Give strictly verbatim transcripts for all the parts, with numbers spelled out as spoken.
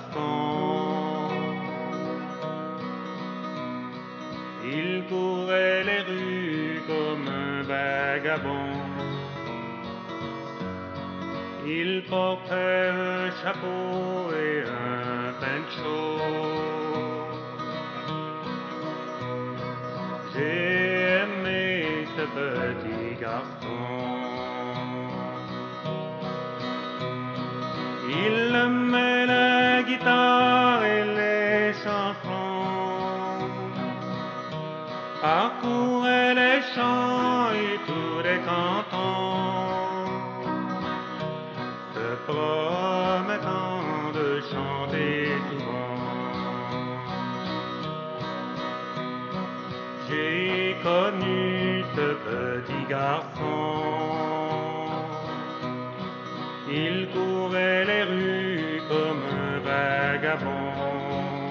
garçon. Il courait les rues comme un vagabond. Il portait un chapeau et un poncho. J'ai aimé ce petit garçon. Il aimait la guitare et les chansons, parcourait les champs et tous les cantons, se promettant de chanter souvent. J'ai connu ce petit garçon. Il courait les rues comme un vagabond.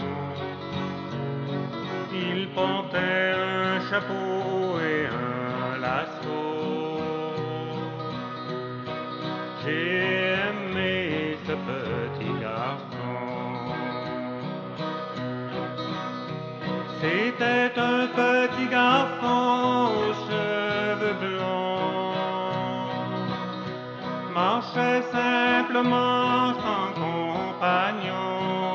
Il portait un chapeau et un lasso. J'ai aimé ce petit garçon. C'était un petit garçon aux cheveux blonds, marchait simplement sans compagnon,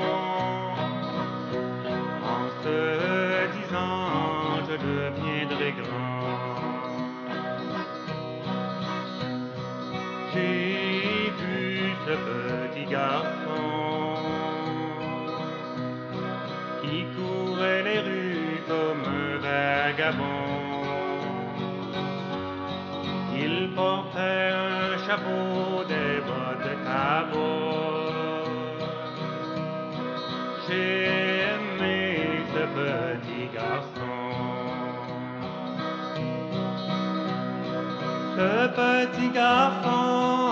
en se disant je deviendrai grand. J'ai vu ce petit garçon qui courait les rues comme un vagabond. Il portait un chapeau, des bottes de cabot. J'ai aimé ce petit garçon. Ce petit garçon